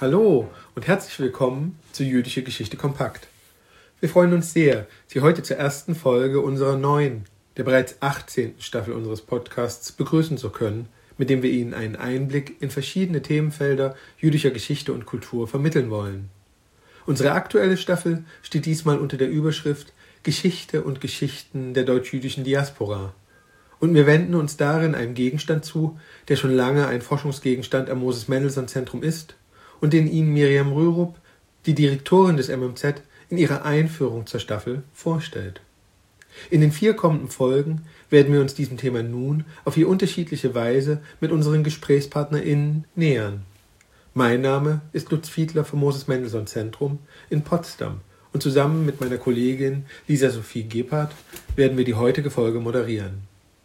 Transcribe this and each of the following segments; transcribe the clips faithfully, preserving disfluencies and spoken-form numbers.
Hallo und herzlich willkommen zu Jüdische Geschichte kompakt. Wir freuen uns sehr, Sie heute zur ersten Folge unserer neuen, der bereits achtzehnten Staffel unseres Podcasts begrüßen zu können, mit dem wir Ihnen einen Einblick in verschiedene Themenfelder jüdischer Geschichte und Kultur vermitteln wollen. Unsere aktuelle Staffel steht diesmal unter der Überschrift Geschichte und Geschichten der deutsch-jüdischen Diaspora. Und wir wenden uns darin einem Gegenstand zu, der schon lange ein Forschungsgegenstand am Moses-Mendelssohn-Zentrum ist und den Ihnen Miriam Rürup, die Direktorin des M M Z, in ihrer Einführung zur Staffel vorstellt. In den vier kommenden Folgen werden wir uns diesem Thema nun auf je unterschiedliche Weise mit unseren GesprächspartnerInnen nähern. Mein Name ist Lutz Fiedler vom Moses-Mendelssohn-Zentrum in Potsdam und zusammen mit meiner Kollegin Lisa Sophie Gebhardt werden wir die heutige Folge moderieren.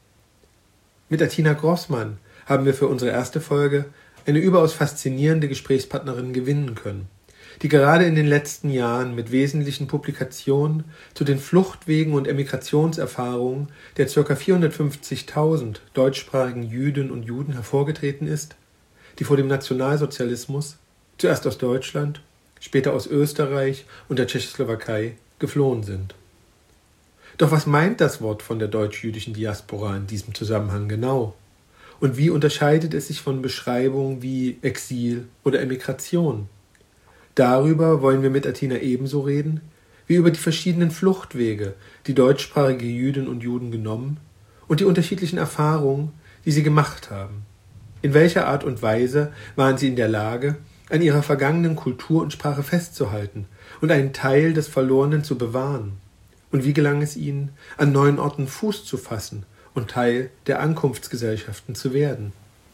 Mit Athina Grossmann haben wir für unsere erste Folge eine überaus faszinierende Gesprächspartnerin gewinnen können, die gerade in den letzten Jahren mit wesentlichen Publikationen zu den Fluchtwegen und Emigrationserfahrungen der ca. vierhundertfünfzigtausend deutschsprachigen Jüdinnen und Juden hervorgetreten ist, die vor dem Nationalsozialismus, zuerst aus Deutschland, später aus Österreich und der Tschechoslowakei, geflohen sind. Doch was meint das Wort von der deutsch-jüdischen Diaspora in diesem Zusammenhang genau? Und wie unterscheidet es sich von Beschreibungen wie Exil oder Emigration? Darüber wollen wir mit Athina ebenso reden, wie über die verschiedenen Fluchtwege, die deutschsprachige Jüdinnen und Juden genommen und die unterschiedlichen Erfahrungen, die sie gemacht haben. In welcher Art und Weise waren sie in der Lage, an ihrer vergangenen Kultur und Sprache festzuhalten und einen Teil des Verlorenen zu bewahren? Und wie gelang es ihnen, an neuen Orten Fuß zu fassen und Teil der Ankunftsgesellschaften zu werden?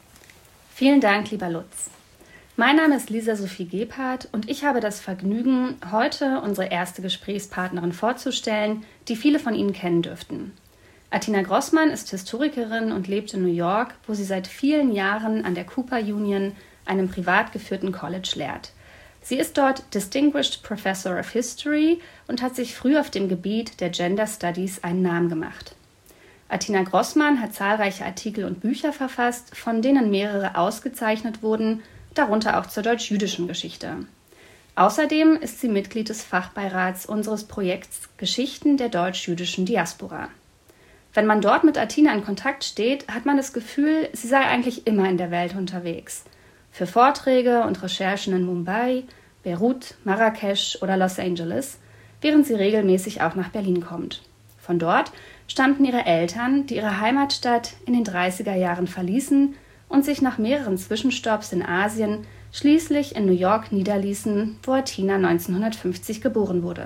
Vielen Dank, lieber Lutz. Mein Name ist Lisa Sophie Gebhardt und ich habe das Vergnügen, heute unsere erste Gesprächspartnerin vorzustellen, die viele von Ihnen kennen dürften. Athina Grossmann ist Historikerin und lebt in New York, wo sie seit vielen Jahren an der Cooper Union, einem privat geführten College, lehrt. Sie ist dort Distinguished Professor of History und hat sich früh auf dem Gebiet der Gender Studies einen Namen gemacht. Athina Grossmann hat zahlreiche Artikel und Bücher verfasst, von denen mehrere ausgezeichnet wurden, darunter auch zur deutsch-jüdischen Geschichte. Außerdem ist sie Mitglied des Fachbeirats unseres Projekts Geschichten der deutsch-jüdischen Diaspora. Wenn man dort mit Athina in Kontakt steht, hat man das Gefühl, sie sei eigentlich immer in der Welt unterwegs. Für Vorträge und Recherchen in Mumbai, Beirut, Marrakesch oder Los Angeles, während sie regelmäßig auch nach Berlin kommt. Von dort stammten ihre Eltern, die ihre Heimatstadt in den dreißiger Jahren verließen und sich nach mehreren Zwischenstopps in Asien schließlich in New York niederließen, wo Athina neunzehnhundertfünfzig geboren wurde.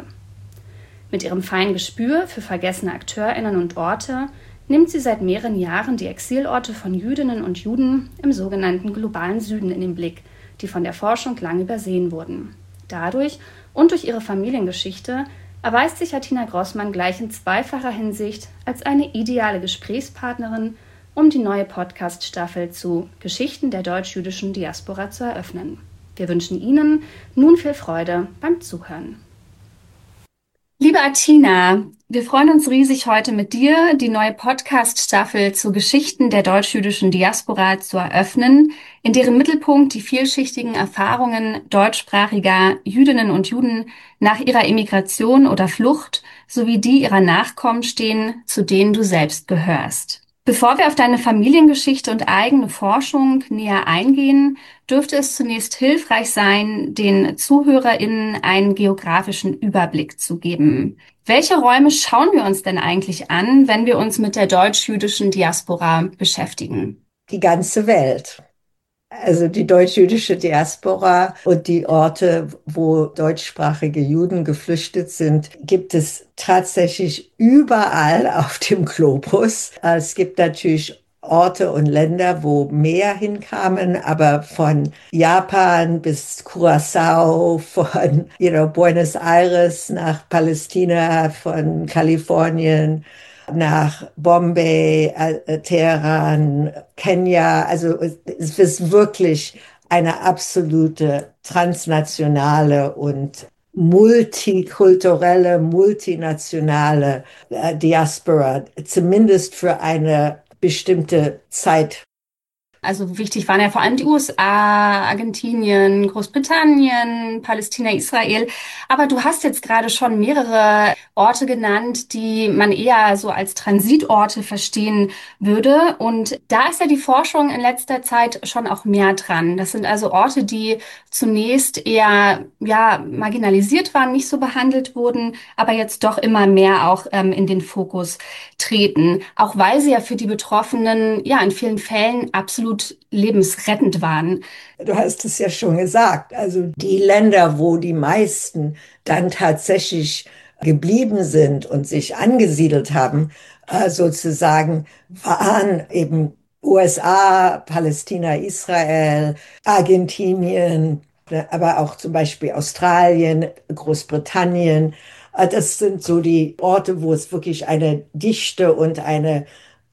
Mit ihrem feinen Gespür für vergessene AkteurInnen und Orte nimmt sie seit mehreren Jahren die Exilorte von Jüdinnen und Juden im sogenannten globalen Süden in den Blick, die von der Forschung lang übersehen wurden. Dadurch und durch ihre Familiengeschichte erweist sich Athina Grossmann gleich in zweifacher Hinsicht als eine ideale Gesprächspartnerin, um die neue Podcast-Staffel zu Geschichten der deutsch-jüdischen Diaspora zu eröffnen. Wir wünschen Ihnen nun viel Freude beim Zuhören. Liebe Athina, wir freuen uns riesig, heute mit dir die neue Podcast-Staffel zu Geschichten der deutsch-jüdischen Diaspora zu eröffnen, in deren Mittelpunkt die vielschichtigen Erfahrungen deutschsprachiger Jüdinnen und Juden nach ihrer Emigration oder Flucht sowie die ihrer Nachkommen stehen, zu denen du selbst gehörst. Bevor wir auf deine Familiengeschichte und eigene Forschung näher eingehen, dürfte es zunächst hilfreich sein, den ZuhörerInnen einen geografischen Überblick zu geben. Welche Räume schauen wir uns denn eigentlich an, wenn wir uns mit der deutsch-jüdischen Diaspora beschäftigen? Die ganze Welt. Also die deutsch-jüdische Diaspora und die Orte, wo deutschsprachige Juden geflüchtet sind, gibt es tatsächlich überall auf dem Globus. Es gibt natürlich Orte und Länder, wo mehr hinkamen, aber von Japan bis Curaçao, von you know, Buenos Aires nach Palästina, von Kalifornien nach Bombay, äh, Teheran, Kenia. Also es ist wirklich eine absolute transnationale und multikulturelle, multinationale äh, Diaspora, zumindest für eine bestimmte Zeit. Also wichtig waren ja vor allem die U S A, Argentinien, Großbritannien, Palästina, Israel. Aber du hast jetzt gerade schon mehrere Orte genannt, die man eher so als Transitorte verstehen würde. Und da ist ja die Forschung in letzter Zeit schon auch mehr dran. Das sind also Orte, die zunächst eher, ja, marginalisiert waren, nicht so behandelt wurden, aber jetzt doch immer mehr auch ähm, in den Fokus treten. Auch weil sie ja für die Betroffenen, ja, in vielen Fällen absolut lebensrettend waren. Du hast es ja schon gesagt, also die Länder, wo die meisten dann tatsächlich geblieben sind und sich angesiedelt haben, äh, sozusagen, waren eben U S A, Palästina, Israel, Argentinien, aber auch zum Beispiel Australien, Großbritannien. Äh, Das sind so die Orte, wo es wirklich eine dichte und eine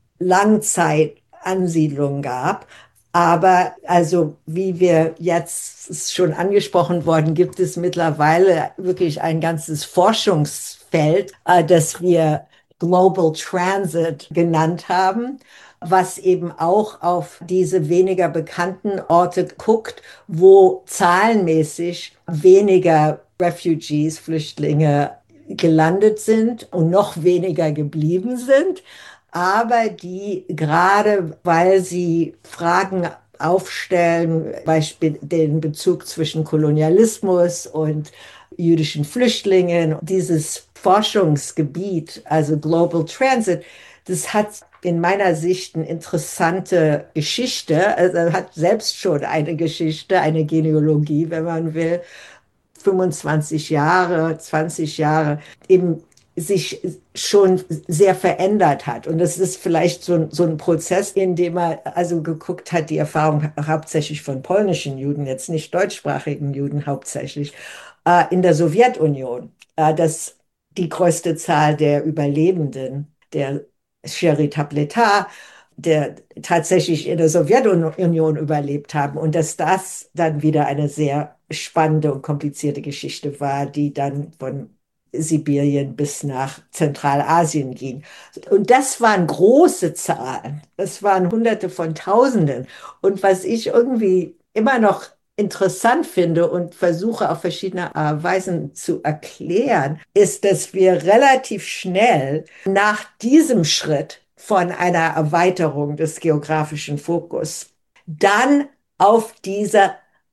Langzeitansiedlung gab. Aber also, wie wir jetzt ist schon angesprochen worden, gibt es mittlerweile wirklich ein ganzes Forschungsfeld, äh, das wir Global Transit genannt haben, was eben auch auf diese weniger bekannten Orte guckt, wo zahlenmäßig weniger Refugees, Flüchtlinge gelandet sind und noch weniger geblieben sind, aber die gerade, weil sie Fragen aufstellen, Beispiel den Bezug zwischen Kolonialismus und jüdischen Flüchtlingen, dieses Forschungsgebiet, also Global Transit, das hat in meiner Sicht eine interessante Geschichte, also hat selbst schon eine Geschichte, eine Genealogie, wenn man will, fünfundzwanzig Jahre, zwanzig Jahre, eben sich schon sehr verändert hat. Und das ist vielleicht so, so ein Prozess, in dem er also geguckt hat, die Erfahrung hauptsächlich von polnischen Juden, jetzt nicht deutschsprachigen Juden hauptsächlich, äh, in der Sowjetunion, äh, dass die größte Zahl der Überlebenden, der Sherry Tableta, der tatsächlich in der Sowjetunion überlebt haben und dass das dann wieder eine sehr spannende und komplizierte Geschichte war, die dann von Sibirien bis nach Zentralasien ging. Und das waren große Zahlen. Das waren Hunderte von Tausenden. Und was ich irgendwie immer noch interessant finde und versuche auf verschiedene Weisen zu erklären, ist, dass wir relativ schnell nach diesem Schritt von einer Erweiterung des geografischen Fokus dann auf diese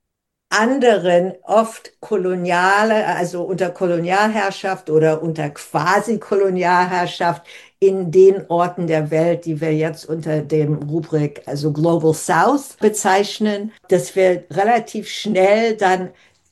anderen, oft koloniale, also unter Kolonialherrschaft oder unter Quasi-Kolonialherrschaft in den Orten der Welt, die wir jetzt unter dem Rubrik, also Global South bezeichnen, dass wir relativ schnell dann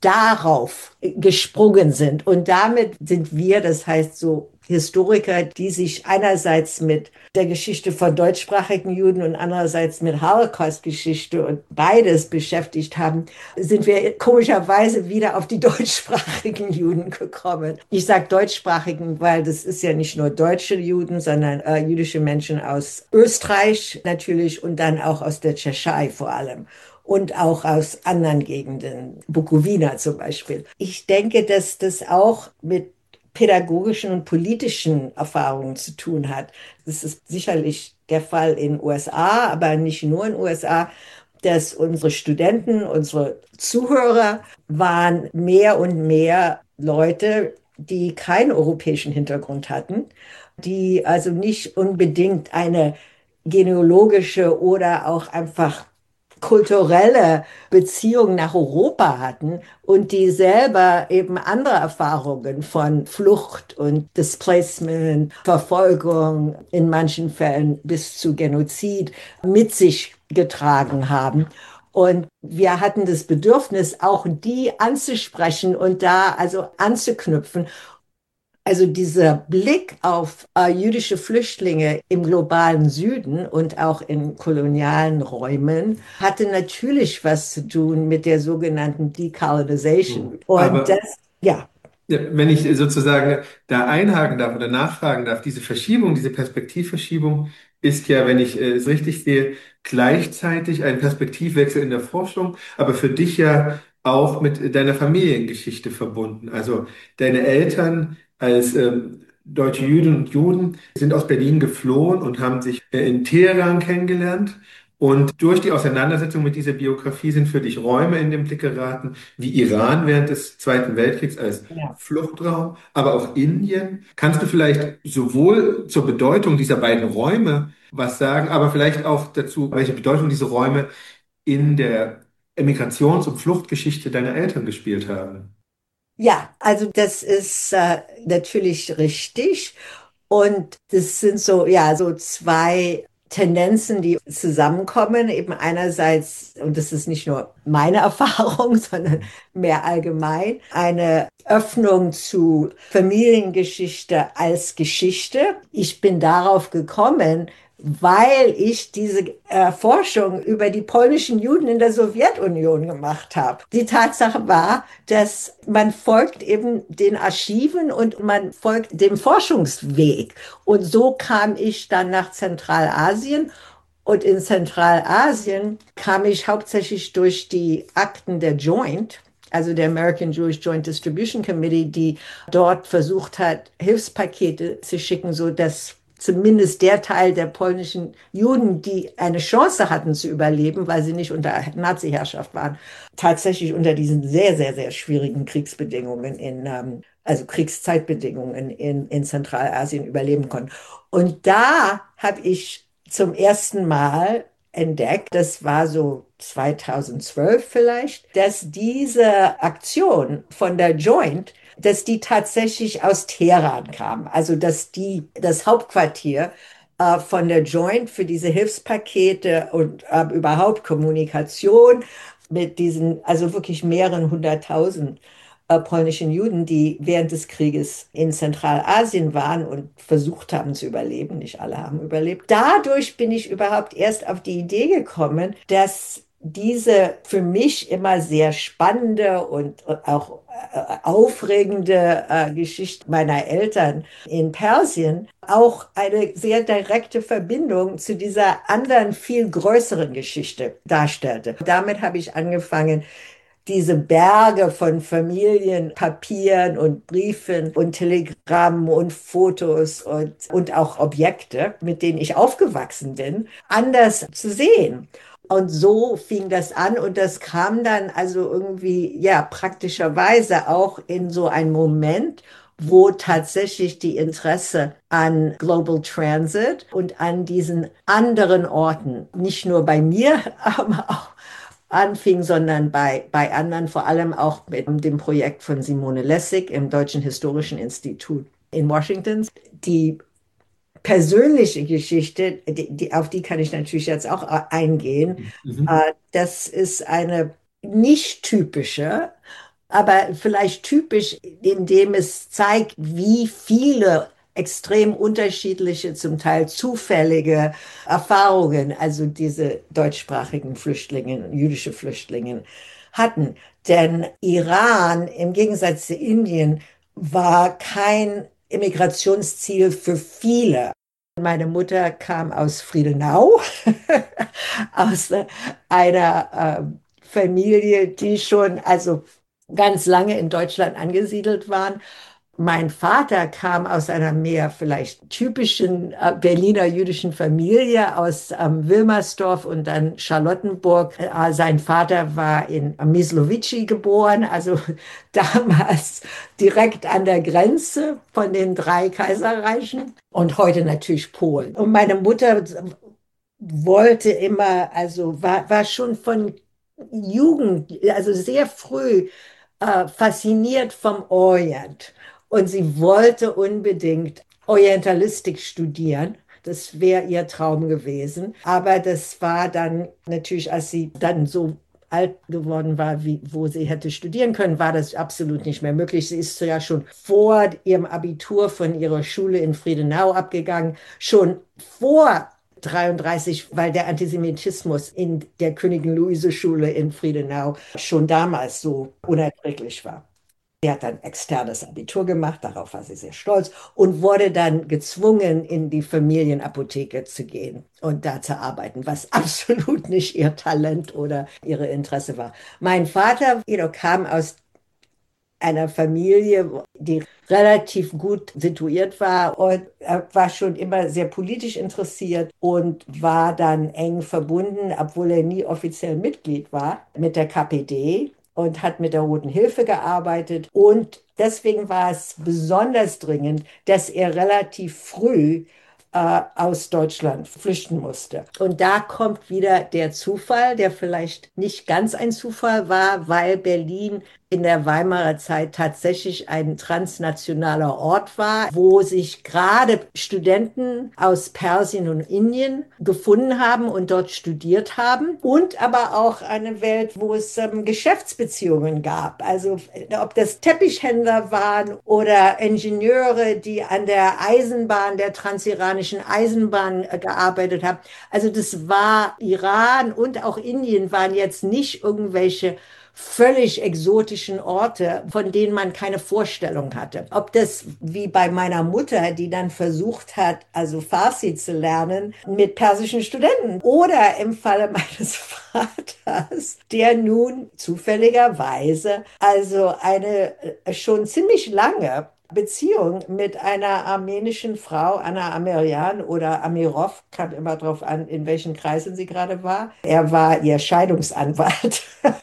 darauf gesprungen sind. Und damit sind wir, das heißt so Historiker, die sich einerseits mit der Geschichte von deutschsprachigen Juden und andererseits mit Holocaust-Geschichte und beides beschäftigt haben, sind wir komischerweise wieder auf die deutschsprachigen Juden gekommen. Ich sage deutschsprachigen, weil das ist ja nicht nur deutsche Juden, sondern äh, jüdische Menschen aus Österreich natürlich und dann auch aus der Tschechei vor allem. Und auch aus anderen Gegenden, Bukowina zum Beispiel. Ich denke, dass das auch mit pädagogischen und politischen Erfahrungen zu tun hat. Das ist sicherlich der Fall in den U S A, aber nicht nur in den U S A, dass unsere Studenten, unsere Zuhörer waren mehr und mehr Leute, die keinen europäischen Hintergrund hatten, die also nicht unbedingt eine genealogische oder auch einfach kulturelle Beziehungen nach Europa hatten und die selber eben andere Erfahrungen von Flucht und Displacement, Verfolgung, in manchen Fällen bis zu Genozid mit sich getragen haben. Und wir hatten das Bedürfnis, auch die anzusprechen und da also anzuknüpfen. Also dieser Blick auf äh, jüdische Flüchtlinge im globalen Süden und auch in kolonialen Räumen hatte natürlich was zu tun mit der sogenannten Decolonization. Und Aber das, ja, ja, wenn ich sozusagen da einhaken darf oder nachfragen darf, diese Verschiebung, diese Perspektivverschiebung ist ja, wenn ich äh, es richtig sehe, gleichzeitig ein Perspektivwechsel in der Forschung, aber für dich ja auch mit deiner Familiengeschichte verbunden. Also deine Eltern als ähm, deutsche Jüdinnen und Juden sind aus Berlin geflohen und haben sich äh, in Teheran kennengelernt Und durch die Auseinandersetzung mit dieser Biografie sind für dich Räume in den Blick geraten, wie Iran während des Zweiten Weltkriegs als Ja. Fluchtraum, aber auch Indien. Kannst du vielleicht sowohl zur Bedeutung dieser beiden Räume was sagen, aber vielleicht auch dazu, welche Bedeutung diese Räume in der Emigrations- und Fluchtgeschichte deiner Eltern gespielt haben? Ja, also das ist äh, natürlich richtig. Und das sind so, ja, so zwei Tendenzen, die zusammenkommen. Eben einerseits, und das ist nicht nur meine Erfahrung, sondern mehr allgemein, eine Öffnung zu Familiengeschichte als Geschichte. Ich bin darauf gekommen, weil ich diese äh, Forschung über die polnischen Juden in der Sowjetunion gemacht habe. Die Tatsache war, dass man folgt eben den Archiven und man folgt dem Forschungsweg. Und so kam ich dann nach Zentralasien. Und in Zentralasien kam ich hauptsächlich durch die Akten der Joint, also der American Jewish Joint Distribution Committee, die dort versucht hat, Hilfspakete zu schicken, so dass zumindest der Teil der polnischen Juden, die eine Chance hatten zu überleben, weil sie nicht unter Nazi-Herrschaft waren, tatsächlich unter diesen sehr, sehr, sehr schwierigen Kriegsbedingungen in, ähm, also Kriegszeitbedingungen in, in Zentralasien überleben konnten. Und da habe ich zum ersten Mal entdeckt, das war so zweitausendzwölf vielleicht, dass diese Aktion von der Joint, dass die tatsächlich aus Teheran kam. Also dass die das Hauptquartier äh, von der Joint für diese Hilfspakete und äh, überhaupt Kommunikation mit diesen, also wirklich mehreren hunderttausend äh, polnischen Juden, die während des Krieges in Zentralasien waren und versucht haben zu überleben. Nicht alle haben überlebt. Dadurch bin ich überhaupt erst auf die Idee gekommen, dass diese für mich immer sehr spannende und auch äh, aufregende äh, Geschichte meiner Eltern in Persien auch eine sehr direkte Verbindung zu dieser anderen, viel größeren Geschichte darstellte. Damit habe ich angefangen, diese Berge von Familienpapieren und Briefen und Telegrammen und Fotos und, und auch Objekte, mit denen ich aufgewachsen bin, anders zu sehen. Und so fing das an und das kam dann also irgendwie, ja, praktischerweise auch in so einen Moment, wo tatsächlich die Interesse an Global Transit und an diesen anderen Orten, nicht nur bei mir, aber auch anfing, sondern bei, bei anderen, vor allem auch mit dem Projekt von Simone Lessig im Deutschen Historischen Institut in Washington. Die persönliche Geschichte, die, die, auf die kann ich natürlich jetzt auch eingehen. Mhm. Äh, Das ist eine nicht typische, aber vielleicht typisch, indem es zeigt, wie viele extrem unterschiedliche, zum Teil zufällige Erfahrungen, also diese deutschsprachigen Flüchtlinge, jüdische Flüchtlinge hatten. Denn Iran im Gegensatz zu Indien war kein Immigrationsziel für viele. Meine Mutter kam aus Friedenau, aus einer äh, Familie, die schon also ganz lange in Deutschland angesiedelt waren. Mein Vater kam aus einer mehr vielleicht typischen äh, Berliner jüdischen Familie aus ähm, Wilmersdorf und dann Charlottenburg. Äh, sein Vater war in Myslovici geboren, also damals direkt an der Grenze von den drei Kaiserreichen und heute natürlich Polen. Und meine Mutter wollte immer, also war, war schon von Jugend, also sehr früh äh, fasziniert vom Orient. Und sie wollte unbedingt Orientalistik studieren. Das wäre ihr Traum gewesen. Aber das war dann natürlich, als sie dann so alt geworden war, wie, wo sie hätte studieren können, war das absolut nicht mehr möglich. Sie ist ja schon vor ihrem Abitur von ihrer Schule in Friedenau abgegangen, schon vor dreiunddreißig, weil der Antisemitismus in der Königin-Luise-Schule in Friedenau schon damals so unerträglich war. Sie hat dann externes Abitur gemacht, darauf war sie sehr stolz und wurde dann gezwungen, in die Familienapotheke zu gehen und da zu arbeiten, was absolut nicht ihr Talent oder ihre Interesse war. Mein Vater you know, kam aus einer Familie, die relativ gut situiert war, und er war schon immer sehr politisch interessiert und war dann eng verbunden, obwohl er nie offiziell Mitglied war, mit der K P D und hat mit der Roten Hilfe gearbeitet. Und deswegen war es besonders dringend, dass er relativ früh äh, aus Deutschland flüchten musste. Und da kommt wieder der Zufall, der vielleicht nicht ganz ein Zufall war, weil Berlin in der Weimarer Zeit tatsächlich ein transnationaler Ort war, wo sich gerade Studenten aus Persien und Indien gefunden haben und dort studiert haben, und aber auch eine Welt, wo es ähm, Geschäftsbeziehungen gab. Also ob das Teppichhändler waren oder Ingenieure, die an der Eisenbahn, der transiranischen Eisenbahn äh, gearbeitet haben. Also das war Iran und auch Indien waren jetzt nicht irgendwelche völlig exotischen Orte, von denen man keine Vorstellung hatte. Ob das wie bei meiner Mutter, die dann versucht hat, also Farsi zu lernen, mit persischen Studenten, oder im Falle meines Vaters, der nun zufälligerweise also eine äh, schon ziemlich lange Beziehung mit einer armenischen Frau, Anna Amirian oder Amirov, kam immer darauf an, in welchen Kreisen sie gerade war. Er war ihr Scheidungsanwalt.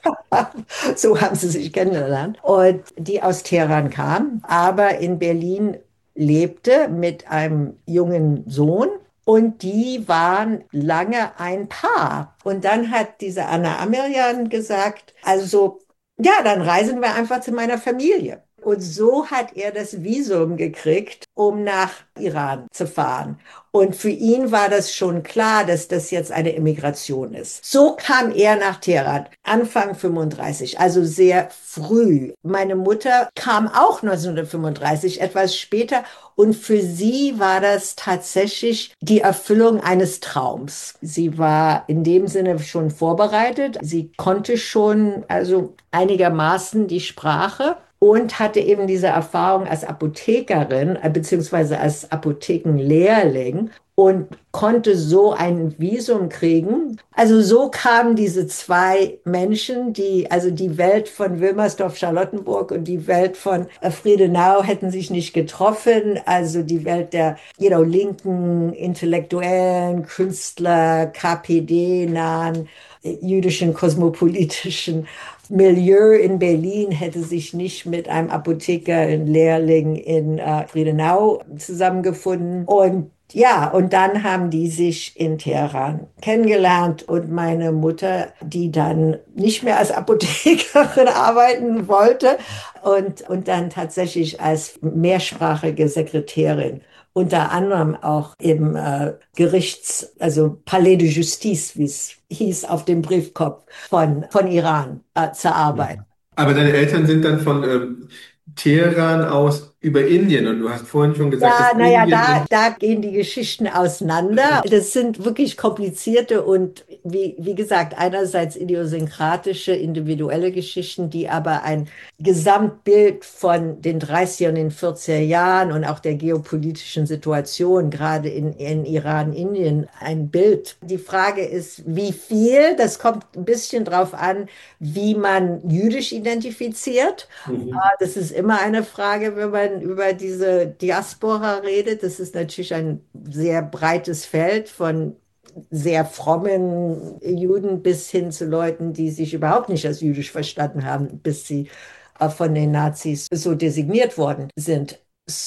So haben sie sich kennengelernt. Und die aus Teheran kam, aber in Berlin lebte mit einem jungen Sohn. Und die waren lange ein Paar. Und dann hat diese Anna Amirian gesagt, also, ja, dann reisen wir einfach zu meiner Familie. Und so hat er das Visum gekriegt, um nach Iran zu fahren. Und für ihn war das schon klar, dass das jetzt eine Immigration ist. So kam er nach Teheran, Anfang fünfunddreißig, also sehr früh. Meine Mutter kam auch neunzehnhundertfünfunddreißig, etwas später. Und für sie war das tatsächlich die Erfüllung eines Traums. Sie war in dem Sinne schon vorbereitet. Sie konnte schon also einigermaßen die Sprache und hatte eben diese Erfahrung als Apothekerin äh, beziehungsweise als Apothekenlehrling und konnte so ein Visum kriegen. Also so kamen diese zwei Menschen, die, also die Welt von Wilmersdorf-Charlottenburg und die Welt von äh, Friedenau hätten sich nicht getroffen. Also die Welt der, you know, linken, intellektuellen, Künstler, K P D-nahen, äh, jüdischen, kosmopolitischen Milieu in Berlin hätte sich nicht mit einem Apotheker, ein Lehrling in äh, Friedenau zusammengefunden. Und ja, und dann haben die sich in Teheran kennengelernt, und meine Mutter, die dann nicht mehr als Apothekerin arbeiten wollte und, und dann tatsächlich als mehrsprachige Sekretärin, unter anderem auch im äh, Gerichts, also Palais de Justice, wie es hieß auf dem Briefkopf von, von Iran, äh, zur Arbeit. Aber deine Eltern sind dann von ähm, Teheran aus über Indien, und du hast vorhin schon gesagt, Ja, dass naja, Indien da, und da gehen die Geschichten auseinander. Das sind wirklich komplizierte und, wie, wie gesagt, einerseits idiosynkratische, individuelle Geschichten, die aber ein Gesamtbild von den dreißiger und den vierziger Jahren und auch der geopolitischen Situation, gerade in, in Iran, Indien, ein Bild. Die Frage ist, wie viel? Das kommt ein bisschen drauf an, wie man jüdisch identifiziert. Mhm. Das ist immer eine Frage, wenn man über diese Diaspora redet. Das ist natürlich ein sehr breites Feld von sehr frommen Juden bis hin zu Leuten, die sich überhaupt nicht als jüdisch verstanden haben, bis sie äh, von den Nazis so designiert worden sind.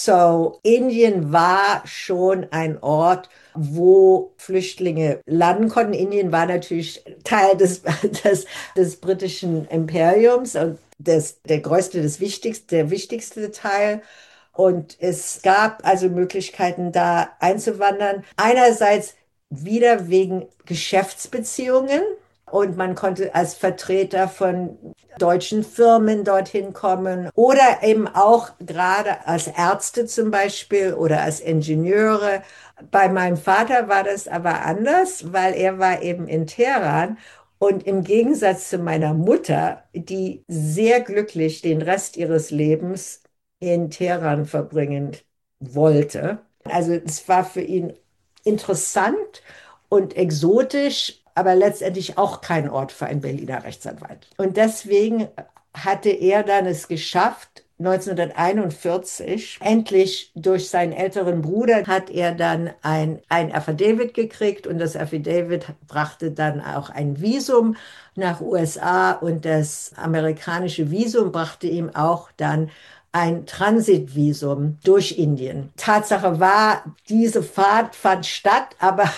So, Indien war schon ein Ort, wo Flüchtlinge landen konnten. Indien war natürlich Teil des, des, des britischen Imperiums und das, der größte, das wichtigste, der wichtigste Teil. Und es gab also Möglichkeiten, da einzuwandern. Einerseits wieder wegen Geschäftsbeziehungen. Und man konnte als Vertreter von deutschen Firmen dorthin kommen oder eben auch gerade als Ärzte zum Beispiel oder als Ingenieure. Bei meinem Vater war das aber anders, weil er war eben in Teheran. Und im Gegensatz zu meiner Mutter, die sehr glücklich den Rest ihres Lebens in Teheran verbringen wollte. Also es war für ihn interessant und exotisch, aber letztendlich auch kein Ort für einen Berliner Rechtsanwalt. Und deswegen hatte er dann es geschafft, neunzehnhunderteinundvierzig, endlich durch seinen älteren Bruder hat er dann ein, ein Affidavit gekriegt und das Affidavit brachte dann auch ein Visum nach U S A und das amerikanische Visum brachte ihm auch dann ein Transitvisum durch Indien. Tatsache war, diese Fahrt fand statt, aber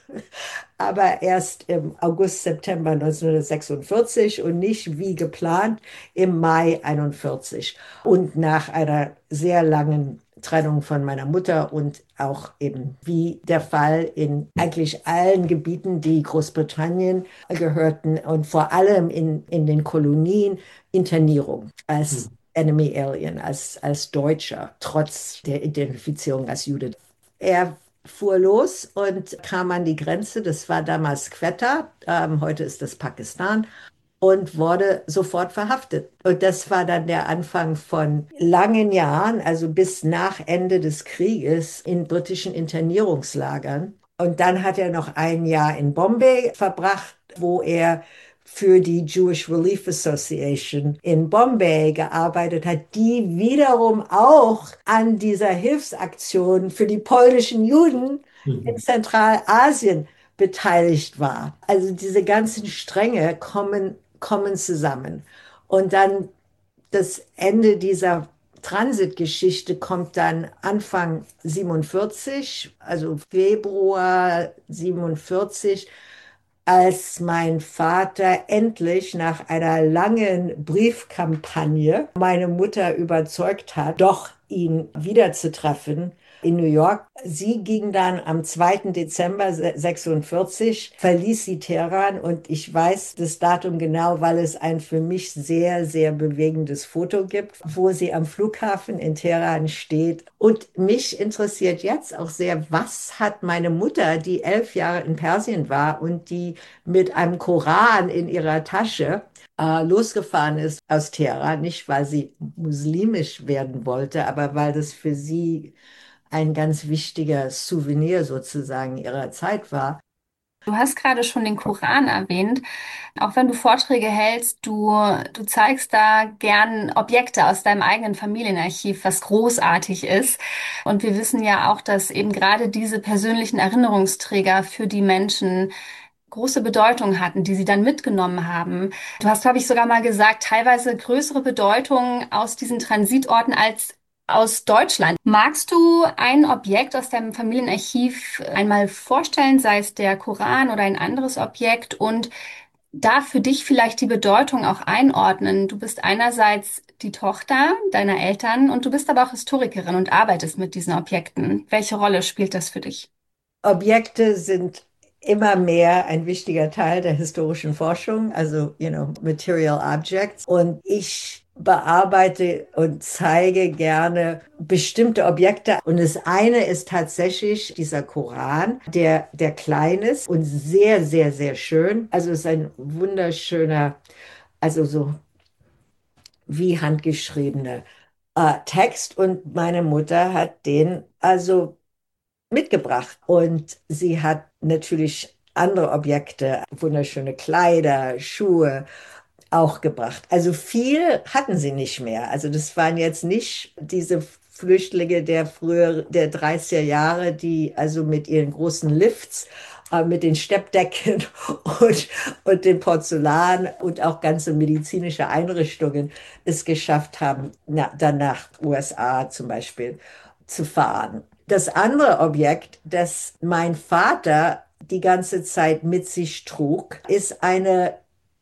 aber erst im August, September neunzehnhundertsechsundvierzig und nicht wie geplant im Mai einundvierzig. Und nach einer sehr langen Trennung von meiner Mutter und auch eben wie der Fall in eigentlich allen Gebieten, die Großbritannien gehörten und vor allem in, in den Kolonien, Internierung als hm. Enemy Alien, als, als Deutscher, trotz der Identifizierung als Jude. Er fuhr los und kam an die Grenze, das war damals Quetta, ähm, heute ist das Pakistan, und wurde sofort verhaftet. Und das war dann der Anfang von langen Jahren, also bis nach Ende des Krieges in britischen Internierungslagern. Und dann hat er noch ein Jahr in Bombay verbracht, wo er für die Jewish Relief Association in Bombay gearbeitet hat, die wiederum auch an dieser Hilfsaktion für die polnischen Juden mhm. in Zentralasien beteiligt war. Also diese ganzen Stränge kommen, kommen zusammen. Und dann das Ende dieser Transitgeschichte kommt dann Anfang siebenundvierzig, also Februar siebenundvierzig, als mein Vater endlich nach einer langen Briefkampagne meine Mutter überzeugt hat, doch ihn wiederzutreffen in New York. Sie ging dann am zweiten Dezember sechsundvierzig, verließ sie Teheran und ich weiß das Datum genau, weil es ein für mich sehr, sehr bewegendes Foto gibt, wo sie am Flughafen in Teheran steht. Und mich interessiert jetzt auch sehr, was hat meine Mutter, die elf Jahre in Persien war und die mit einem Koran in ihrer Tasche äh, losgefahren ist aus Teheran, nicht weil sie muslimisch werden wollte, aber weil das für sie ein ganz wichtiger Souvenir sozusagen ihrer Zeit war. Du hast gerade schon den Koran erwähnt. Auch wenn du Vorträge hältst, du, du zeigst da gern Objekte aus deinem eigenen Familienarchiv, was großartig ist. Und wir wissen ja auch, dass eben gerade diese persönlichen Erinnerungsträger für die Menschen große Bedeutung hatten, die sie dann mitgenommen haben. Du hast, glaube ich, sogar mal gesagt, teilweise größere Bedeutung aus diesen Transitorten als aus Deutschland. Magst du ein Objekt aus deinem Familienarchiv einmal vorstellen, sei es der Koran oder ein anderes Objekt, und da für dich vielleicht die Bedeutung auch einordnen? Du bist einerseits die Tochter deiner Eltern und du bist aber auch Historikerin und arbeitest mit diesen Objekten. Welche Rolle spielt das für dich? Objekte sind immer mehr ein wichtiger Teil der historischen Forschung, also, you know, Material Objects. Und ich bearbeite und zeige gerne bestimmte Objekte. Und das eine ist tatsächlich dieser Koran, der, der klein ist und sehr, sehr, sehr schön. Also es ist ein wunderschöner, also so wie handgeschriebener äh, Text. Und meine Mutter hat den also mitgebracht. Und sie hat natürlich andere Objekte, wunderschöne Kleider, Schuhe auch gebracht. Also viel hatten sie nicht mehr. Also das waren jetzt nicht diese Flüchtlinge der früher, der dreißiger Jahre, die also mit ihren großen Lifts, äh, mit den Steppdecken und, und dem Porzellan und auch ganze medizinische Einrichtungen es geschafft haben, na, dann nach U S A zum Beispiel zu fahren. Das andere Objekt, das mein Vater die ganze Zeit mit sich trug, ist eine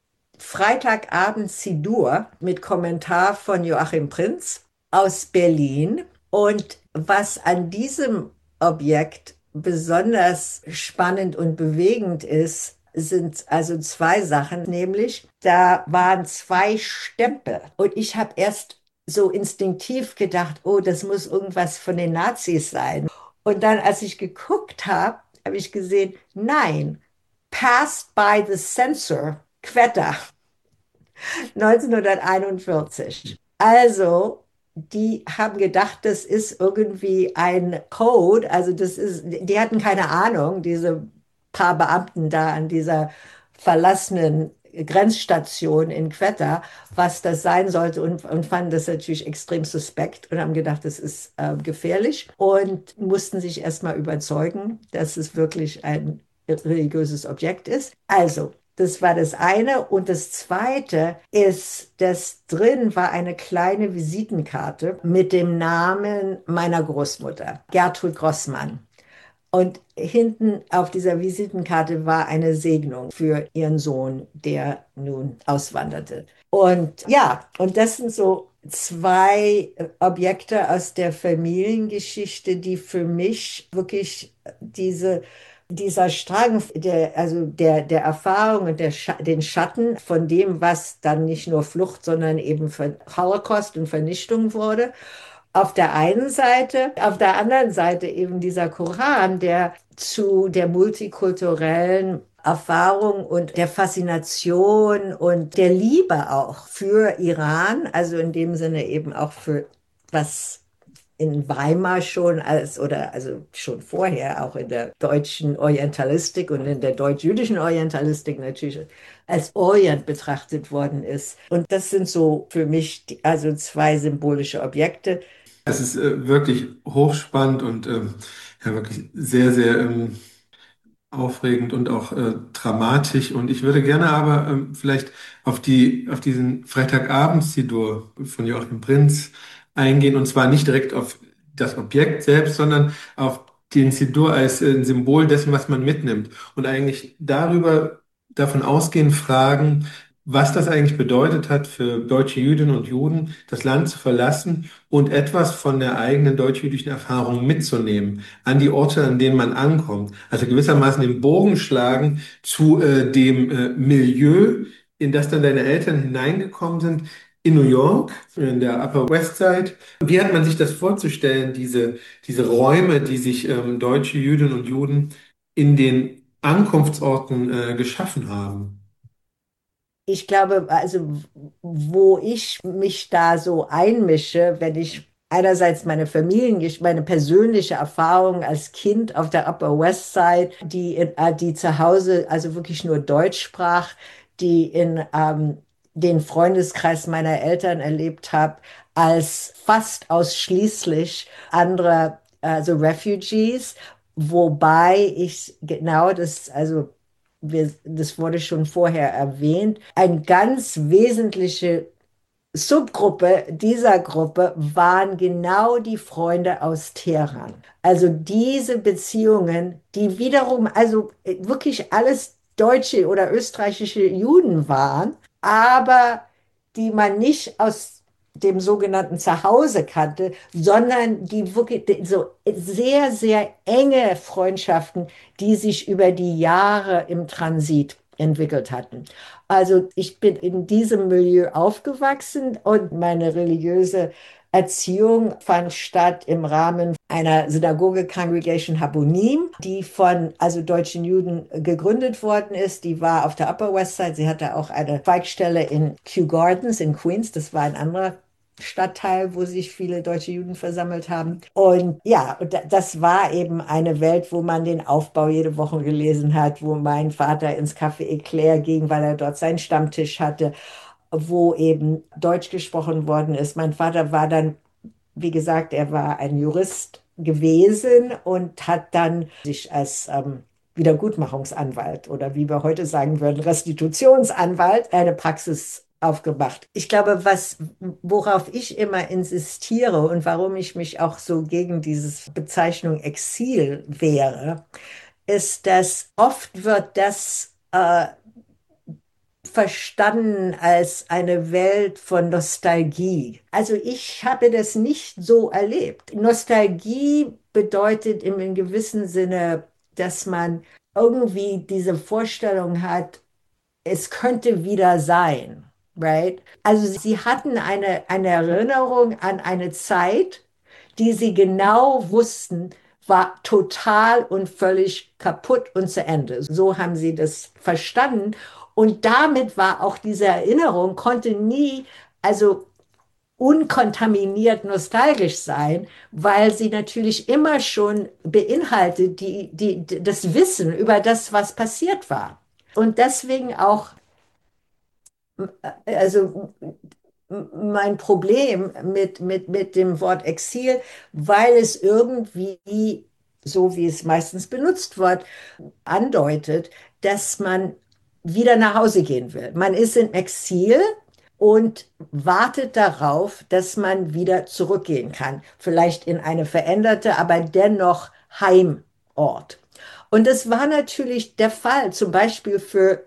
Freitagabend-Sidur mit Kommentar von Joachim Prinz aus Berlin. Und was an diesem Objekt besonders spannend und bewegend ist, sind also zwei Sachen, nämlich da waren zwei Stempel und ich habe erst so instinktiv gedacht, oh, das muss irgendwas von den Nazis sein. Und dann, als ich geguckt habe, habe ich gesehen, nein, passed by the censor, Quetta, neunzehnhunderteinundvierzig. Also, die haben gedacht, das ist irgendwie ein Code, also das ist, die hatten keine Ahnung, diese paar Beamten da an dieser verlassenen Grenzstation in Quetta, was das sein sollte und, und fanden das natürlich extrem suspekt und haben gedacht, das ist äh, gefährlich und mussten sich erstmal überzeugen, dass es wirklich ein religiöses Objekt ist. Also, das war das eine. Und das zweite ist, dass drin war eine kleine Visitenkarte mit dem Namen meiner Großmutter, Gertrud Grossmann. Und hinten auf dieser Visitenkarte war eine Segnung für ihren Sohn, der nun auswanderte. Und ja, und das sind so zwei Objekte aus der Familiengeschichte, die für mich wirklich diese dieser Strang der, also der, der Erfahrung und der Scha den Schatten von dem, was dann nicht nur Flucht, sondern eben Holocaust und Vernichtung wurde, auf der einen Seite, auf der anderen Seite eben dieser Koran, der zu der multikulturellen Erfahrung und der Faszination und der Liebe auch für Iran, also in dem Sinne eben auch für was in Weimar schon als, oder also schon vorher auch in der deutschen Orientalistik und in der deutsch-jüdischen Orientalistik natürlich als Orient betrachtet worden ist. Und das sind so für mich die, also zwei symbolische Objekte. Es ist äh, wirklich hochspannend und ähm, ja, wirklich sehr, sehr ähm, aufregend und auch äh, dramatisch. Und ich würde gerne aber ähm, vielleicht auf die, auf diesen Freitagabend-Sidur von Joachim Prinz eingehen, und zwar nicht direkt auf das Objekt selbst, sondern auf den Sidur als äh, ein Symbol dessen, was man mitnimmt. Und eigentlich darüber, davon ausgehend fragen, was das eigentlich bedeutet hat für deutsche Jüdinnen und Juden, das Land zu verlassen und etwas von der eigenen deutsch-jüdischen Erfahrung mitzunehmen an die Orte, an denen man ankommt. Also gewissermaßen den Bogen schlagen zu äh, dem äh, Milieu, in das dann deine Eltern hineingekommen sind, in New York, in der Upper West Side. Wie hat man sich das vorzustellen, diese, diese Räume, die sich ähm, deutsche Jüdinnen und Juden in den Ankunftsorten äh, geschaffen haben? Ich glaube, also wo ich mich da so einmische, wenn ich einerseits meine Familien, meine persönliche Erfahrung als Kind auf der Upper West Side, die, in, äh, die zu Hause also wirklich nur Deutsch sprach, die in ähm, den Freundeskreis meiner Eltern erlebt habe, als fast ausschließlich andere, also Refugees, wobei ich genau das, also wir, das wurde schon vorher erwähnt, eine ganz wesentliche Subgruppe dieser Gruppe waren genau die Freunde aus Teheran. Also diese Beziehungen, die wiederum, also wirklich alles deutsche oder österreichische Juden waren, aber die man nicht aus dem sogenannten Zuhause kannte, sondern die wirklich so sehr, sehr enge Freundschaften, die sich über die Jahre im Transit entwickelt hatten. Also ich bin in diesem Milieu aufgewachsen und meine religiöse Erziehung fand statt im Rahmen einer Synagoge Congregation Habonim, die von also deutschen Juden gegründet worden ist. Die war auf der Upper West Side. Sie hatte auch eine Zweigstelle in Kew Gardens in Queens. Das war ein anderer Stadtteil, wo sich viele deutsche Juden versammelt haben. Und ja, das war eben eine Welt, wo man den Aufbau jede Woche gelesen hat, wo mein Vater ins Café Eclair ging, weil er dort seinen Stammtisch hatte, wo eben Deutsch gesprochen worden ist. Mein Vater war dann, wie gesagt, er war ein Jurist gewesen und hat dann sich als ähm, Wiedergutmachungsanwalt oder wie wir heute sagen würden, Restitutionsanwalt, eine Praxis aufgemacht. Ich glaube, was, worauf ich immer insistiere und warum ich mich auch so gegen diese Bezeichnung Exil wehre, ist, dass oft wird das äh, verstanden als eine Welt von Nostalgie. Also ich habe das nicht so erlebt. Nostalgie bedeutet im gewissen Sinne, dass man irgendwie diese Vorstellung hat, es könnte wieder sein. Right? Also sie hatten eine, eine Erinnerung an eine Zeit, die sie genau wussten, war total und völlig kaputt und zu Ende. So haben sie das verstanden. Und damit war auch diese Erinnerung, konnte nie, also unkontaminiert nostalgisch sein, weil sie natürlich immer schon beinhaltet die, die, das Wissen über das, was passiert war. Und deswegen auch also mein Problem mit, mit, mit dem Wort Exil, weil es irgendwie, so wie es meistens benutzt wird, andeutet, dass man wieder nach Hause gehen will. Man ist im Exil und wartet darauf, dass man wieder zurückgehen kann. Vielleicht in eine veränderte, aber dennoch Heimort. Und das war natürlich der Fall, zum Beispiel für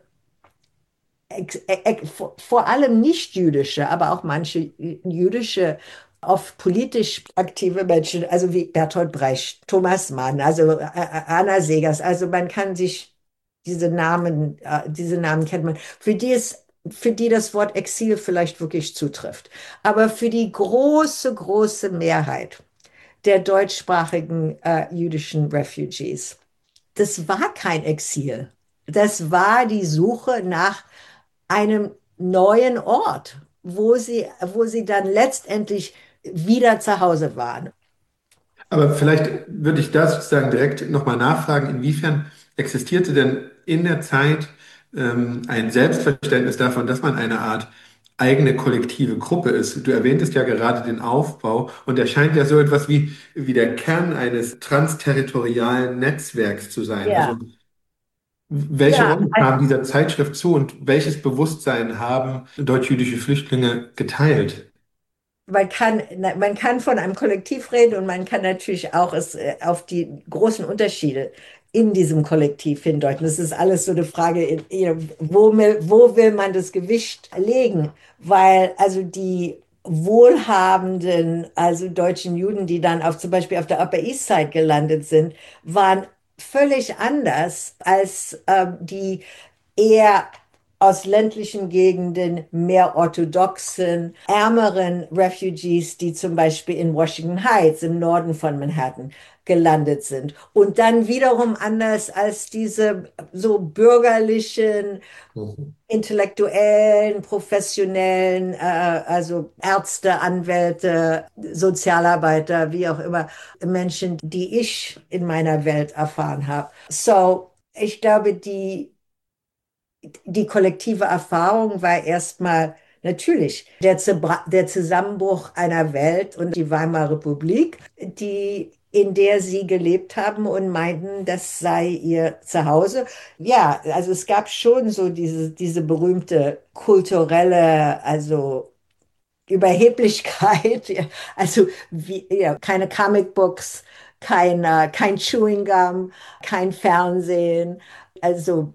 ex- ex- vor vor allem nicht-jüdische, aber auch manche jüdische, oft politisch aktive Menschen, also wie Bertolt Brecht, Thomas Mann, also äh, äh, Anna Segers, also man kann sich diese Namen, äh, diese Namen kennt man, für die es, für die das Wort Exil vielleicht wirklich zutrifft. Aber für die große, große Mehrheit der deutschsprachigen äh, jüdischen Refugees, das war kein Exil. Das war die Suche nach einem neuen Ort, wo sie, wo sie dann letztendlich wieder zu Hause waren. Aber vielleicht würde ich da sozusagen direkt nochmal nachfragen, inwiefern existierte denn in der Zeit ähm, ein Selbstverständnis davon, dass man eine Art eigene kollektive Gruppe ist? Du erwähntest ja gerade den Aufbau und der scheint ja so etwas wie, wie der Kern eines transterritorialen Netzwerks zu sein. Also Ja, welche ja, Rolle kam dieser Zeitschrift zu und welches Bewusstsein haben deutsch-jüdische Flüchtlinge geteilt? man kann, man kann von einem Kollektiv reden und man kann natürlich auch es, äh, auf die großen Unterschiede in diesem Kollektiv hindeuten. Das ist alles so eine Frage, in- you know, wo will, wo will man das Gewicht legen? Weil also die wohlhabenden, also deutschen Juden, die dann auf, zum Beispiel auf der Upper East Side gelandet sind, waren völlig anders als ähm, die eher aus ländlichen Gegenden, mehr orthodoxen, ärmeren Refugees, die zum Beispiel in Washington Heights im Norden von Manhattan gelandet sind. Und dann wiederum anders als diese so bürgerlichen, Mhm. intellektuellen, professionellen, äh, also Ärzte, Anwälte, Sozialarbeiter, wie auch immer, Menschen, die ich in meiner Welt erfahren habe. So, ich glaube, die die kollektive Erfahrung war erstmal natürlich der, Zebra der Zusammenbruch einer Welt und die Weimarer Republik, die in der sie gelebt haben und meinten, das sei ihr Zuhause. Ja, also es gab schon so diese, diese berühmte kulturelle, also Überheblichkeit, ja, also wie, ja, keine Comicbooks, kein, äh, kein Chewing Gum, kein Fernsehen, also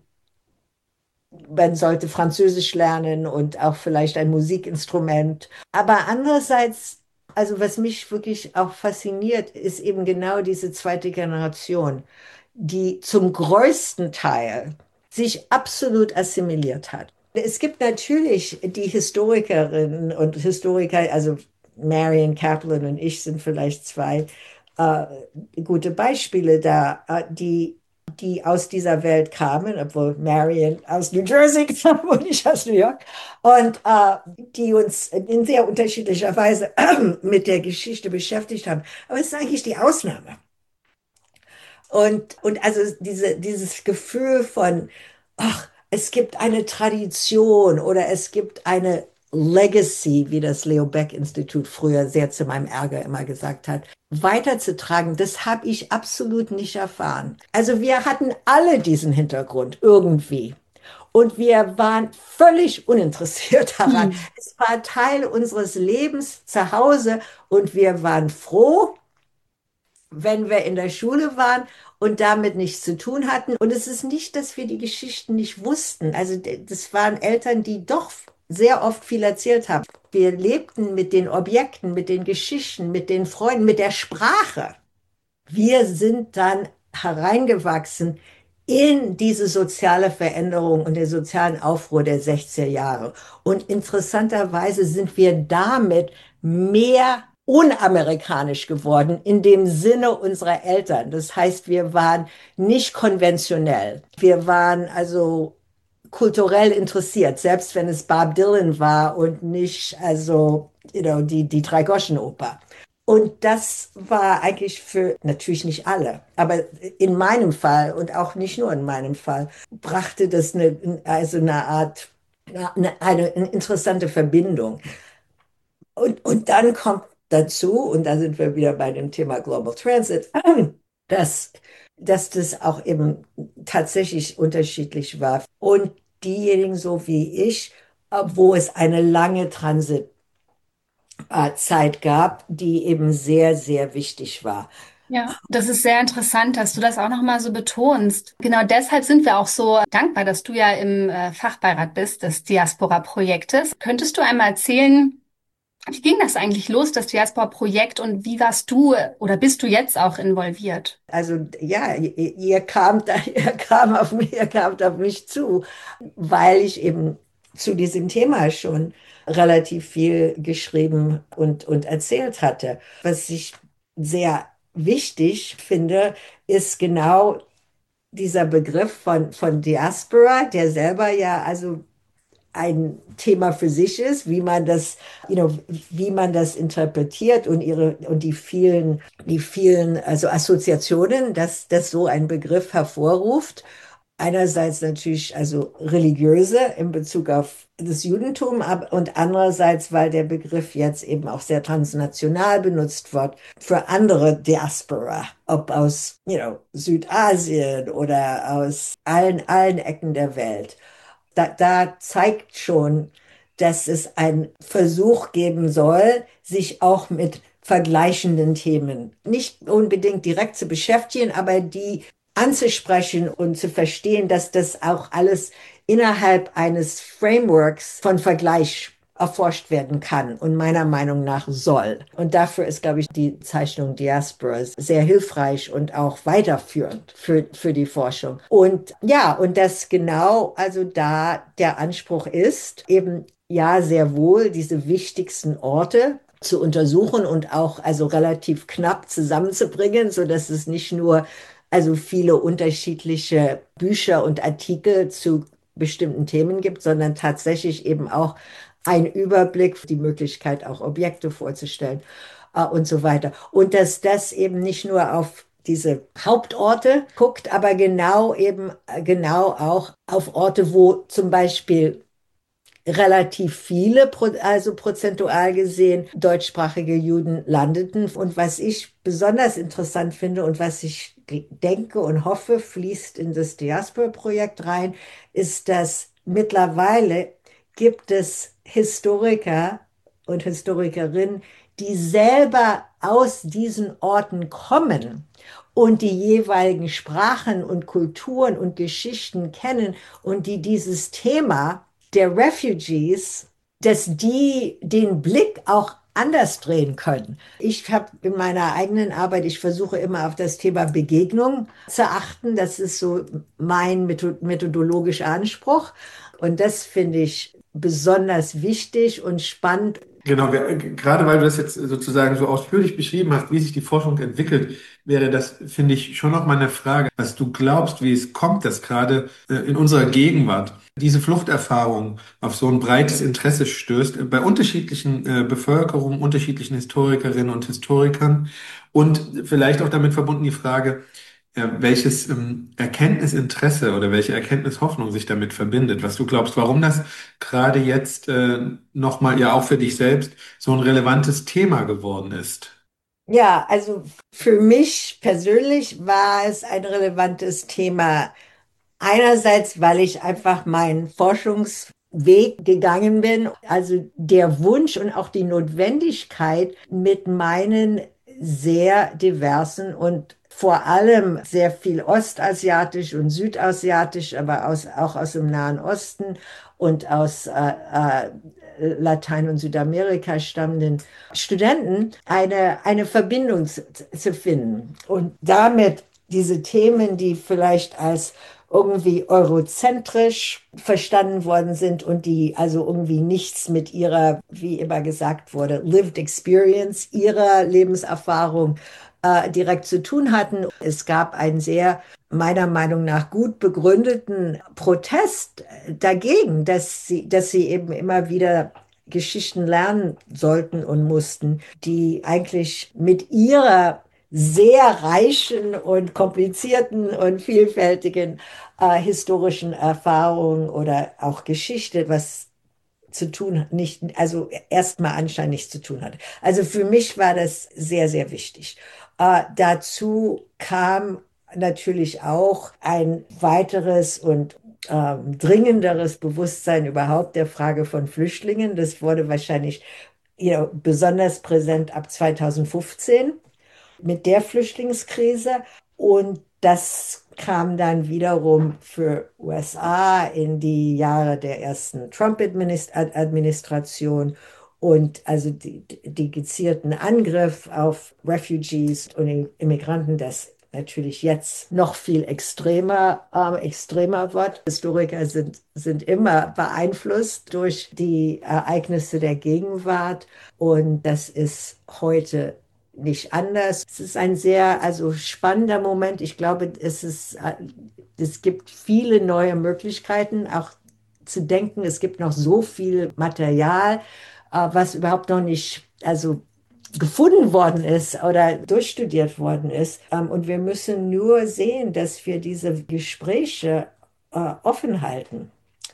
man sollte Französisch lernen und auch vielleicht ein Musikinstrument. Aber andererseits, also was mich wirklich auch fasziniert, ist eben genau diese zweite Generation, die zum größten Teil sich absolut assimiliert hat. Es gibt natürlich die Historikerinnen und Historiker, also Marian Kaplan und ich sind vielleicht zwei äh, gute Beispiele da, äh, die die aus dieser Welt kamen, obwohl Marion aus New Jersey kam und ich aus New York, und äh, die uns in sehr unterschiedlicher Weise mit der Geschichte beschäftigt haben. Aber es ist eigentlich die Ausnahme. Und, und also diese, dieses Gefühl von, ach, es gibt eine Tradition oder es gibt eine Legacy, wie das Leo Baeck Institut früher sehr zu meinem Ärger immer gesagt hat, weiterzutragen, das habe ich absolut nicht erfahren. Also wir hatten alle diesen Hintergrund irgendwie. Und wir waren völlig uninteressiert daran. Hm. Es war Teil unseres Lebens zu Hause und wir waren froh, wenn wir in der Schule waren und damit nichts zu tun hatten. Und es ist nicht, dass wir die Geschichten nicht wussten. Also das waren Eltern, die doch sehr oft viel erzählt haben. Wir lebten mit den Objekten, mit den Geschichten, mit den Freunden, mit der Sprache. Wir sind dann hereingewachsen in diese soziale Veränderung und den sozialen Aufruhr der sechziger Jahre. Und interessanterweise sind wir damit mehr unamerikanisch geworden in dem Sinne unserer Eltern. Das heißt, wir waren nicht konventionell. Wir waren also kulturell interessiert, selbst wenn es Bob Dylan war und nicht also you know, die, die Dreigroschenoper. Und das war eigentlich für, natürlich nicht alle, aber in meinem Fall und auch nicht nur in meinem Fall, brachte das eine, also eine Art eine, eine interessante Verbindung. Und, und dann kommt dazu, und da sind wir wieder bei dem Thema Global Transit, dass, dass das auch eben tatsächlich unterschiedlich war. Und diejenigen, so wie ich, äh, wo es eine lange Transitzeit gab, die eben sehr, sehr wichtig war. Ja, das ist sehr interessant, dass du das auch nochmal so betonst. Genau deshalb sind wir auch so dankbar, dass du ja im äh, Fachbeirat bist des Diaspora-Projektes. Könntest du einmal erzählen, wie ging das eigentlich los, das Diaspora-Projekt, und wie warst du äh, oder bist du jetzt auch involviert? Also ja, ihr, ihr kamt, ihr kam auf mich, ihr kamt auf mich zu, weil ich eben zu diesem Thema schon relativ viel geschrieben und, und erzählt hatte. Was ich sehr wichtig finde, ist genau dieser Begriff von, von Diaspora, der selber ja also ein Thema für sich ist, wie man das, you know, wie man das interpretiert und ihre und die vielen, die vielen also Assoziationen, dass das so ein Begriff hervorruft. Einerseits natürlich also religiöse in Bezug auf das Judentum ab, und andererseits, weil der Begriff jetzt eben auch sehr transnational benutzt wird für andere Diaspora, ob aus, you know, Südasien oder aus allen, allen Ecken der Welt. Da, da zeigt schon, dass es einen Versuch geben soll, sich auch mit vergleichenden Themen nicht unbedingt direkt zu beschäftigen, aber die anzusprechen und zu verstehen, dass das auch alles innerhalb eines Frameworks von Vergleich erforscht werden kann und meiner Meinung nach soll. Und dafür ist, glaube ich, die Zeichnung Diaspora sehr hilfreich und auch weiterführend für, für die Forschung. Und ja, und das genau, also da der Anspruch ist, eben ja sehr wohl diese wichtigsten Orte zu untersuchen und auch also relativ knapp zusammenzubringen, so dass es nicht nur also viele unterschiedliche Bücher und Artikel zu bestimmten Themen gibt, sondern tatsächlich eben auch ein Überblick, die Möglichkeit auch Objekte vorzustellen äh, und so weiter. Und dass das eben nicht nur auf diese Hauptorte guckt, aber genau eben äh, genau auch auf Orte, wo zum Beispiel relativ viele, also prozentual gesehen, deutschsprachige Juden landeten. Und was ich besonders interessant finde und was ich denke und hoffe, fließt in das Diaspora-Projekt rein, ist, dass mittlerweile gibt es Historiker und Historikerinnen, die selber aus diesen Orten kommen und die jeweiligen Sprachen und Kulturen und Geschichten kennen und die dieses Thema der Refugees, dass die den Blick auch anders drehen können. Ich habe in meiner eigenen Arbeit, ich versuche immer auf das Thema Begegnung zu achten. Das ist so mein methodologischer Anspruch. Und das finde ich besonders wichtig und spannend. Genau, wir, gerade weil du das jetzt sozusagen so ausführlich beschrieben hast, wie sich die Forschung entwickelt, wäre das, finde ich, schon noch mal eine Frage, was du glaubst, wie es kommt, dass gerade äh, in unserer Gegenwart diese Fluchterfahrung auf so ein breites Interesse stößt, äh, bei unterschiedlichen äh, Bevölkerungen, unterschiedlichen Historikerinnen und Historikern, und vielleicht auch damit verbunden die Frage, ja, welches ähm, Erkenntnisinteresse oder welche Erkenntnishoffnung sich damit verbindet, was du glaubst, warum das gerade jetzt äh, nochmal ja auch für dich selbst so ein relevantes Thema geworden ist. Ja, also für mich persönlich war es ein relevantes Thema. Einerseits, weil ich einfach meinen Forschungsweg gegangen bin, also der Wunsch und auch die Notwendigkeit, mit meinen sehr diversen und vor allem sehr viel ostasiatisch und südasiatisch, aber aus, auch aus dem Nahen Osten und aus äh, äh, Latein- und Südamerika stammenden Studenten eine, eine Verbindung zu, zu finden. Und damit diese Themen, die vielleicht als irgendwie eurozentrisch verstanden worden sind und die also irgendwie nichts mit ihrer, wie immer gesagt wurde, lived experience, ihrer Lebenserfahrung äh, direkt zu tun hatten. Es gab einen sehr, meiner Meinung nach, gut begründeten Protest dagegen, dass sie, dass sie eben immer wieder Geschichten lernen sollten und mussten, die eigentlich mit ihrer sehr reichen und komplizierten und vielfältigen äh, historischen Erfahrung oder auch Geschichte, was zu tun, nicht, also erstmal anscheinend nichts zu tun hat. Also für mich war das sehr, sehr wichtig. Äh, dazu kam natürlich auch ein weiteres und ähm, dringenderes Bewusstsein überhaupt der Frage von Flüchtlingen. Das wurde wahrscheinlich ja, besonders präsent ab zweitausendfünfzehn mit der Flüchtlingskrise. Und das kam dann wiederum für U S A in die Jahre der ersten Trump-Administration und also die, die gezielten Angriff auf Refugees und Immigranten, das natürlich jetzt noch viel extremer, äh, extremer wird. Historiker sind, sind immer beeinflusst durch die Ereignisse der Gegenwart und das ist heute nicht anders. Es ist ein sehr, also spannender Moment. Ich glaube, es ist, es gibt viele neue Möglichkeiten, auch zu denken, es gibt noch so viel Material, was überhaupt noch nicht, also gefunden worden ist oder durchstudiert worden ist. Und wir müssen nur sehen, dass wir diese Gespräche offen halten,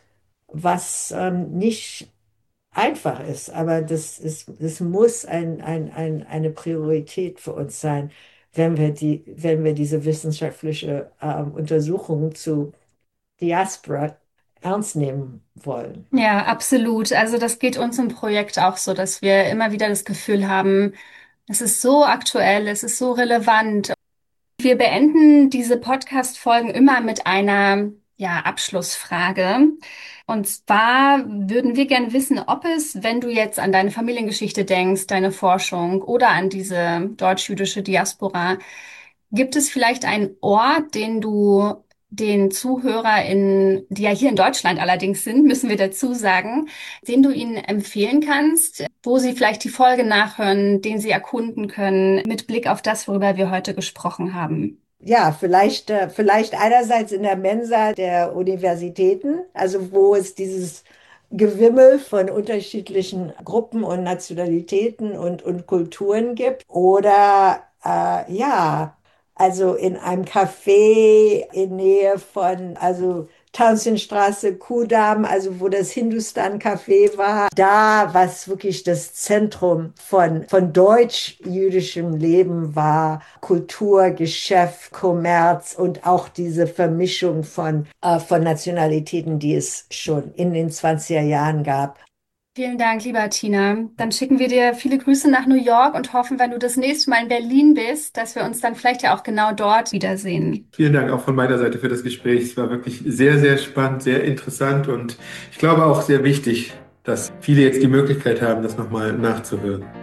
was nicht einfach ist, aber das ist, das muss ein, ein, ein, eine Priorität für uns sein, wenn wir die, wenn wir diese wissenschaftliche äh, Untersuchung zu Diaspora ernst nehmen wollen. Ja, absolut. Also das geht uns im Projekt auch so, dass wir immer wieder das Gefühl haben, es ist so aktuell, es ist so relevant. Wir beenden diese Podcast-Folgen immer mit einer, ja, Abschlussfrage. Und zwar würden wir gerne wissen, ob es, wenn du jetzt an deine Familiengeschichte denkst, deine Forschung oder an diese deutsch-jüdische Diaspora, gibt es vielleicht einen Ort, den du den ZuhörerInnen, die ja hier in Deutschland allerdings sind, müssen wir dazu sagen, den du ihnen empfehlen kannst, wo sie vielleicht die Folge nachhören, den sie erkunden können, mit Blick auf das, worüber wir heute gesprochen haben? Ja, vielleicht, äh, vielleicht einerseits in der Mensa der Universitäten, also wo es dieses Gewimmel von unterschiedlichen Gruppen und Nationalitäten und, und Kulturen gibt. Oder äh, ja, also in einem Café in Nähe von, also Tauentzienstraße, Kudamm, also wo das Hindustan-Café war, da, was wirklich das Zentrum von, von deutsch-jüdischem Leben war, Kultur, Geschäft, Kommerz und auch diese Vermischung von, äh, von Nationalitäten, die es schon in den zwanziger Jahren gab. Vielen Dank, lieber Tina. Dann schicken wir dir viele Grüße nach New York und hoffen, wenn du das nächste Mal in Berlin bist, dass wir uns dann vielleicht ja auch genau dort wiedersehen. Vielen Dank auch von meiner Seite für das Gespräch. Es war wirklich sehr, sehr spannend, sehr interessant und ich glaube auch sehr wichtig, dass viele jetzt die Möglichkeit haben, das nochmal nachzuhören.